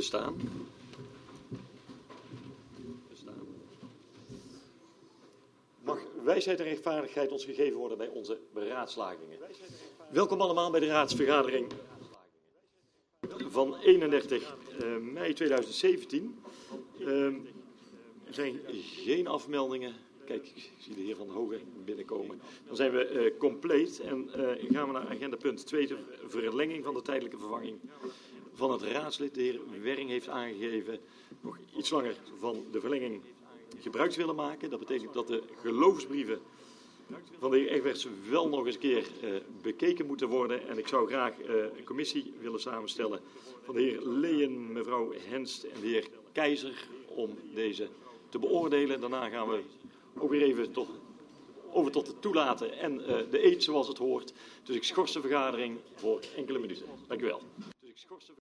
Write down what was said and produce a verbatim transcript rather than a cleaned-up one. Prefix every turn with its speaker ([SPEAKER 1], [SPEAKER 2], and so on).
[SPEAKER 1] staan. We staan. Mag wijsheid en rechtvaardigheid ons gegeven worden bij onze beraadslagingen. Welkom allemaal bij de raadsvergadering van eenendertig mei tweeduizend zeventien. Uh, er zijn geen afmeldingen. Kijk, ik zie de heer Van Hogen binnenkomen. Dan zijn we uh, compleet en uh, gaan we naar agenda punt twee, de verlenging van de tijdelijke vervanging van het raadslid. De heer Werring heeft aangegeven nog iets langer van de verlenging gebruik te willen maken. Dat betekent dat de geloofsbrieven van de heer Egberts wel nog eens een keer uh, bekeken moeten worden. En ik zou graag uh, een commissie willen samenstellen van de heer Leyen, mevrouw Henst en de heer Keizer om deze te beoordelen. Daarna gaan we ook weer even tot, over tot het toelaten en uh, de eed zoals het hoort. Dus ik schors de vergadering voor enkele minuten. Dank u wel.